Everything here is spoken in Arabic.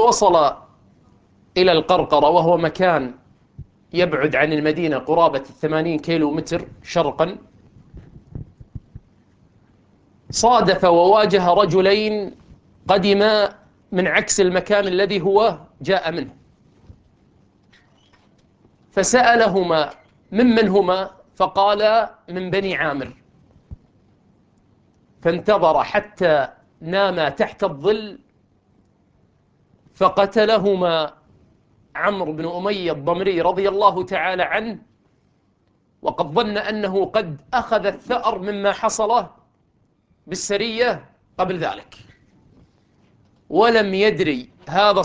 وصل إلى القرقرة، وهو مكان يبعد عن المدينة قرابة 80 كيلو متر شرقا، صادف وواجه رجلين قدما من عكس المكان الذي هو جاء منه، فسألهما ممن هما؟ فقال من بني عامر. فانتظر حتى ناما تحت الظل، فقتلهما عمرو بن أمية الضمري رضي الله تعالى عنه، وقد ظن أنه قد أخذ الثأر مما حصل بالسرية قبل ذلك، ولم يدري هذا